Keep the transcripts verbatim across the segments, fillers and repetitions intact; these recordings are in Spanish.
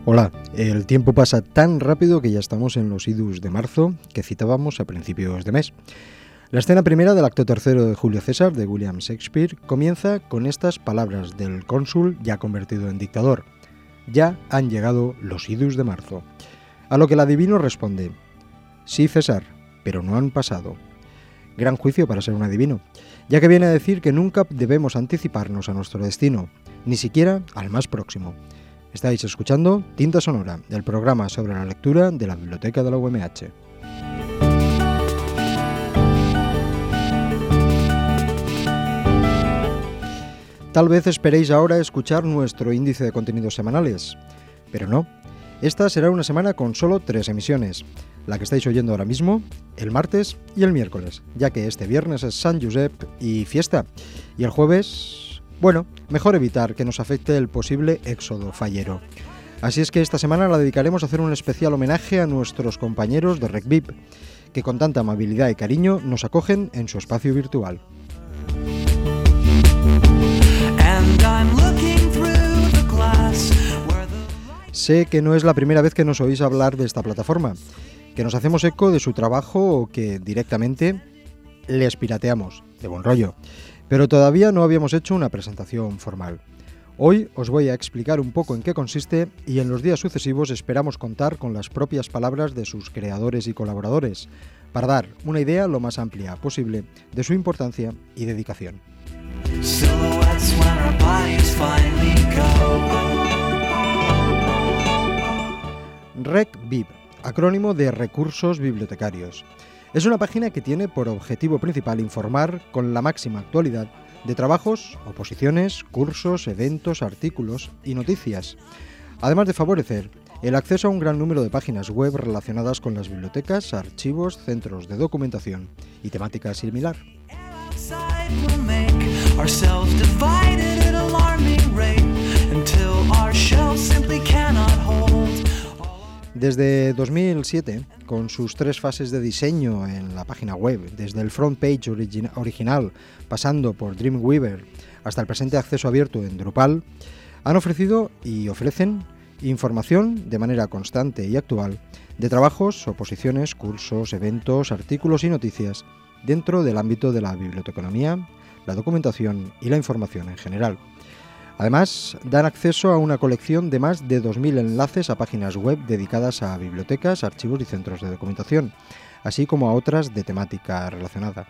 Hola, el tiempo pasa tan rápido que ya estamos en los idus de marzo que citábamos a principios de mes. La escena primera del acto tercero de Julio César de William Shakespeare comienza con estas palabras del cónsul ya convertido en dictador: ya han llegado los idus de marzo. A lo que el adivino responde: sí, César, pero no han pasado. Gran juicio para ser un adivino, ya que viene a decir que nunca debemos anticiparnos a nuestro destino, ni siquiera al más próximo. Estáis escuchando Tinta Sonora, el programa sobre la lectura de la Biblioteca de la U M H. Tal vez esperéis ahora escuchar nuestro índice de contenidos semanales, pero no. Esta será una semana con solo tres emisiones, la que estáis oyendo ahora mismo, el martes y el miércoles, ya que este viernes es San Josep y fiesta, y el jueves... Bueno, mejor evitar que nos afecte el posible éxodo fallero. Así es que esta semana la dedicaremos a hacer un especial homenaje a nuestros compañeros de RecVip, que con tanta amabilidad y cariño nos acogen en su espacio virtual. Sé que no es la primera vez que nos oís hablar de esta plataforma, que nos hacemos eco de su trabajo o que directamente les pirateamos, de buen rollo. Pero todavía no habíamos hecho una presentación formal. Hoy os voy a explicar un poco en qué consiste y en los días sucesivos esperamos contar con las propias palabras de sus creadores y colaboradores para dar una idea lo más amplia posible de su importancia y dedicación. RecVip, acrónimo de Recursos Bibliotecarios. Es una página que tiene por objetivo principal informar con la máxima actualidad de trabajos, oposiciones, cursos, eventos, artículos y noticias, además de favorecer el acceso a un gran número de páginas web relacionadas con las bibliotecas, archivos, centros de documentación y temática similar. Desde dos mil siete, con sus tres fases de diseño en la página web, desde el front page origi- original, pasando por Dreamweaver, hasta el presente acceso abierto en Drupal, han ofrecido y ofrecen información de manera constante y actual de trabajos, oposiciones, cursos, eventos, artículos y noticias dentro del ámbito de la biblioteconomía, la documentación y la información en general. Además, dan acceso a una colección de más de dos mil enlaces a páginas web dedicadas a bibliotecas, archivos y centros de documentación, así como a otras de temática relacionada.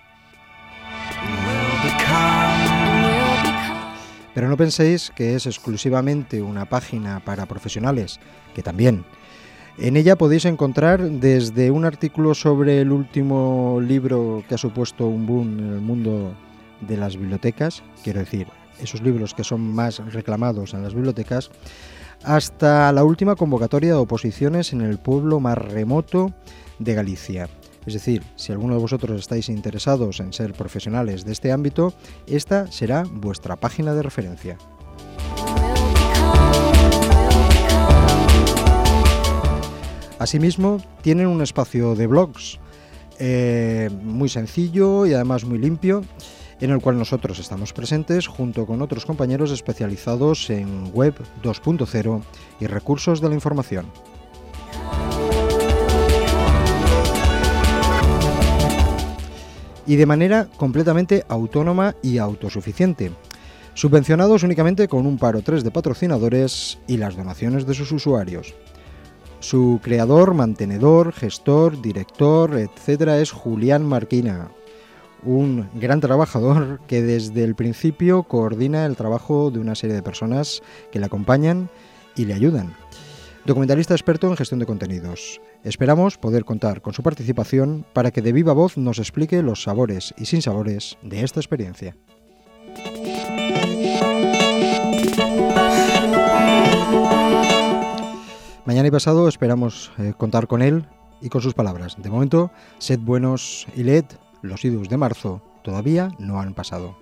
Pero no penséis que es exclusivamente una página para profesionales, que también. En ella podéis encontrar desde un artículo sobre el último libro que ha supuesto un boom en el mundo de las bibliotecas, quiero decir, esos libros que son más reclamados en las bibliotecas, hasta la última convocatoria de oposiciones en el pueblo más remoto de Galicia. Es decir, si alguno de vosotros estáis interesados en ser profesionales de este ámbito, esta será vuestra página de referencia. Asimismo, tienen un espacio de blogs eh, muy sencillo y además muy limpio, en el cual nosotros estamos presentes junto con otros compañeros especializados en web dos punto cero y recursos de la información. Y de manera completamente autónoma y autosuficiente, subvencionados únicamente con un par o tres de patrocinadores y las donaciones de sus usuarios. Su creador, mantenedor, gestor, director, etcétera es Julián Marquina, un gran trabajador que desde el principio coordina el trabajo de una serie de personas que le acompañan y le ayudan. Documentalista experto en gestión de contenidos. Esperamos poder contar con su participación para que de viva voz nos explique los sabores y sinsabores de esta experiencia. Mañana y pasado esperamos eh, contar con él y con sus palabras. De momento, sed buenos y leed. Los idus de marzo todavía no han pasado.